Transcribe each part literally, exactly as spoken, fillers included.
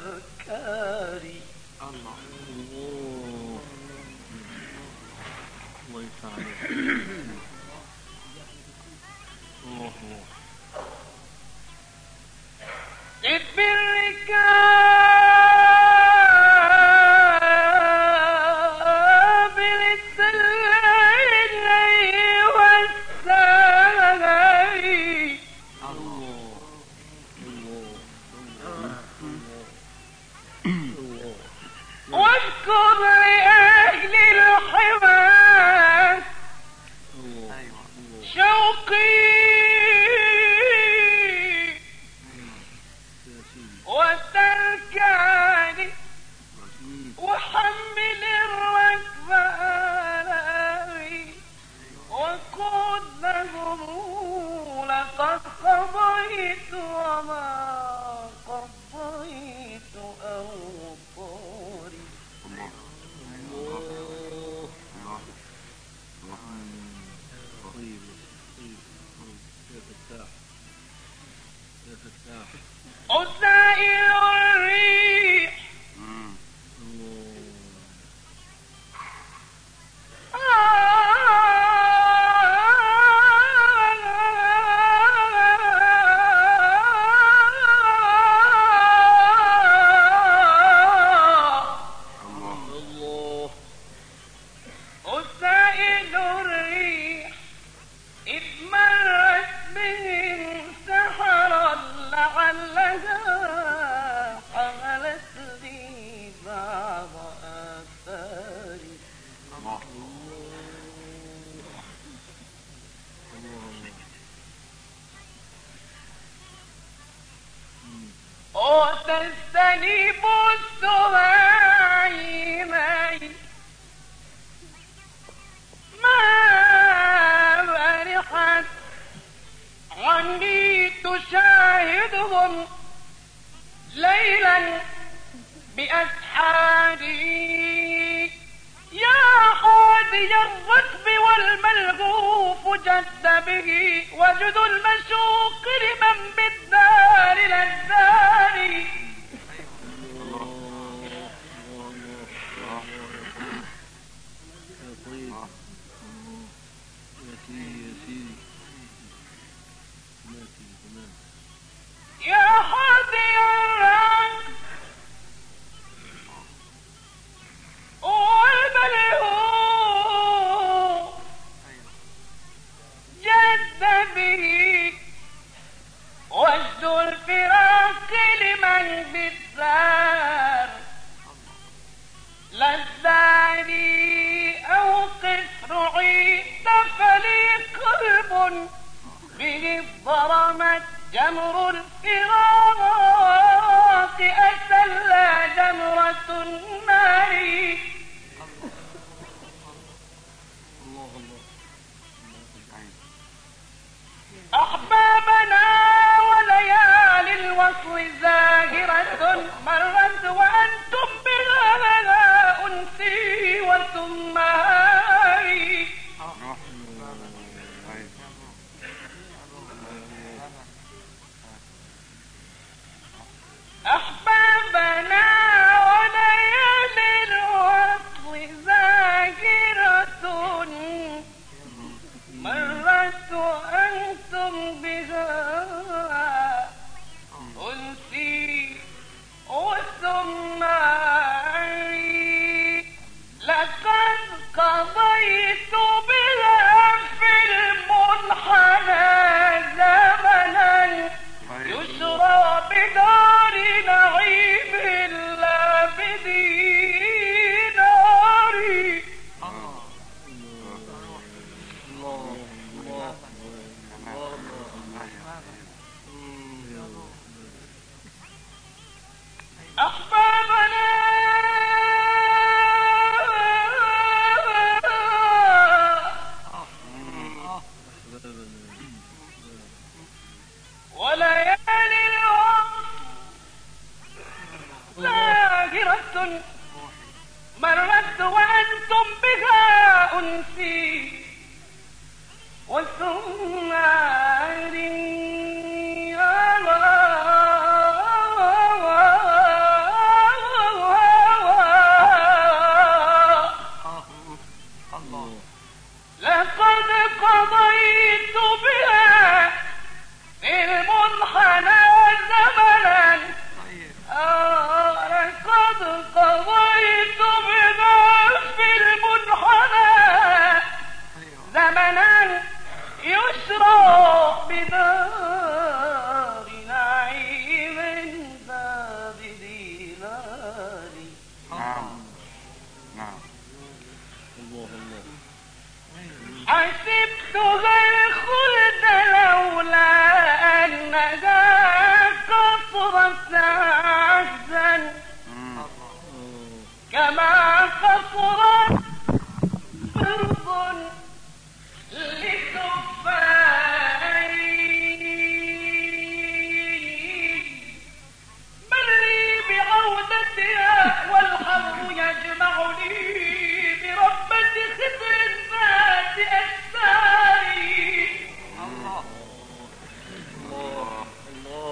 الأفكار. الله الله يفتح عليك. الله الله إذ بالركاب للسلعي والسهري. الله واذكر لأهل الحماس شوقي وتركاني وحمل الركب آلامي وقود لهم لقد قضيت وما قضيت أوطاري. أسائل الريح أسائل الريح إذ مرت بهم سحرا لعلها حملت لي بعض آثاري. وتستنيب السهيمين ما برحت عني تشاهدهم ليلا بأسحاري. يا حادي الركب والملهوف جد به وجد المشوق لمن بالدار للدار. يا حادي الركب والملهوف جد به وجد الفراق لمن بالدار للداري أوقف رعيت فلي قلب به ضرمت جمر الفراق أسلى جمرة النار. أحبابنا وليالي الوصل زاهرة مرت وأنتم بها أنسي وثماري. أحبابنا وليالي الوصل زاهرة مرت وأنتم بها أنسي وثماري. لقد قضيت بها في المنحنى زمنا يسرى بدار نعيم العابدين ناري. أحبابنا وليالي الوصل زاهرة مرت وأنتم بها أنسي وثماري. بشرى بدار نعيم باب ديناري. نعم نعم. الله الله. حسبتها الخلد لولا أنها قصرت عهدا كما قصرت فرض للكفارين. من لي بعودتها والحر يجمعني بربة خضر ذات أساري. الله الله الله.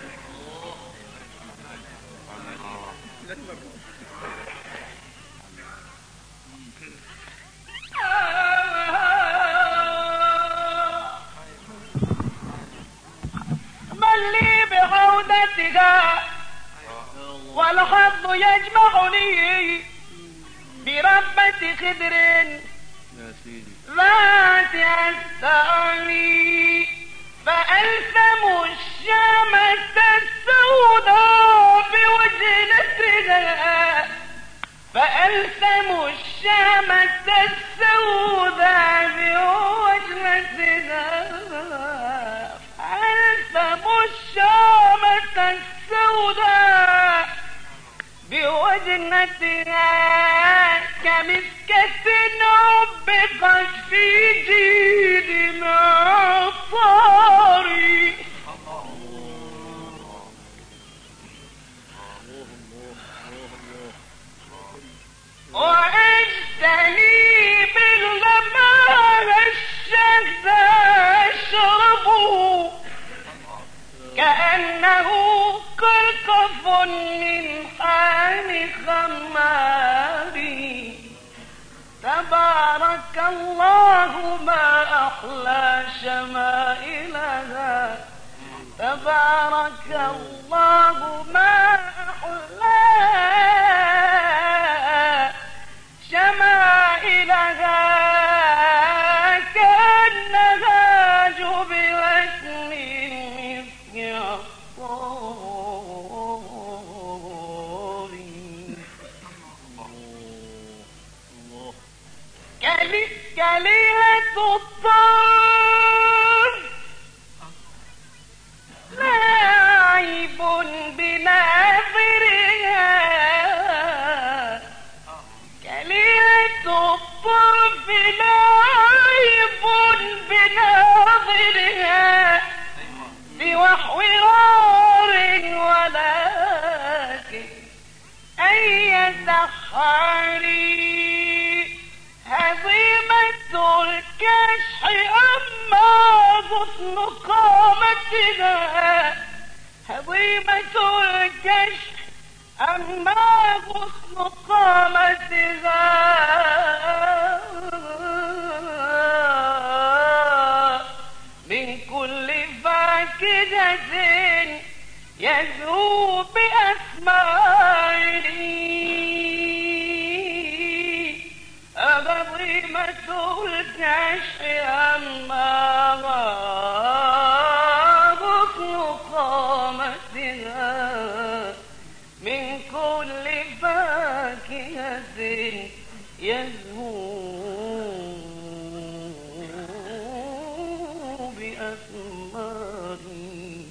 من لي بعودتها والحظ يجمعني بربة خضر يا سيدي. ذات أساري. فألثم الشامة السوداء بوجنتها فألثم الشامة السوداء بوجنتها فألثم الشامة السوداء بوجنتها كمسكة عبقت في جيد معطاري. وأجتني بالغمام الشهد أشربه كأنه قرقف من حان خماري. تبارك الله ما أحلى شمائلها. تبارك الله ما أحلى شمائلها كأنها جبلت من مسك عطار. كليلة الطار لاعب بناظرها. كليلة الطرف لاعب بناظرها بوحو رار ولكن أي سحاري. هزيمة الكشح أما غصن قامتها. هزيمة الكشح أما غصن قامتها. من كل فاكهة يزهو بأثماره. هزيمة الكشح أما غصن قامتها. من كل فاكهة يزهو بأثماره.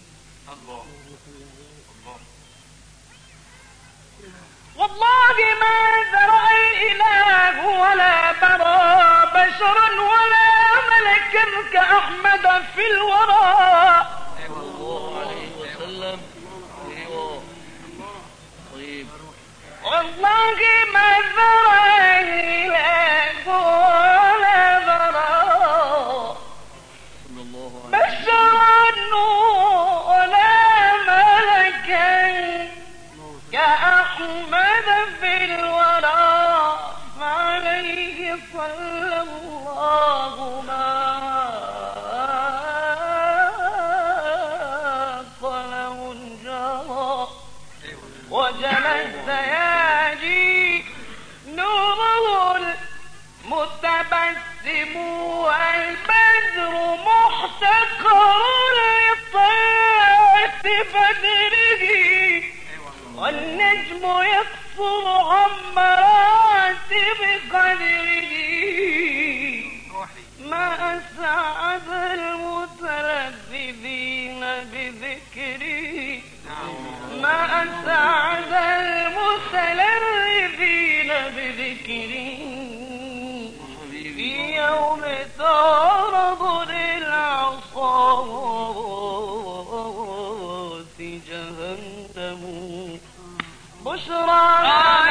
والله ما ذرأ الإله ولا برى بشرا ولا ملكا كأحمد في الورى. الله عليه وسلم. ايوه طيب. والله ما ذرأ الإله ولا برى صلى الله عليه بشرا ولا ملكا كأحمد في الورى. فعليه صلى الله ما صله جرى وجلى السياجي نوره المتبسم البدر محتقر لطلعة بدره والنجم يقصر عن مراتب قدره ما أسعد المتلذذين بذكري ما أسعد المتلذذين بذكري في يوم تعرض للعصاة جهنم بشرى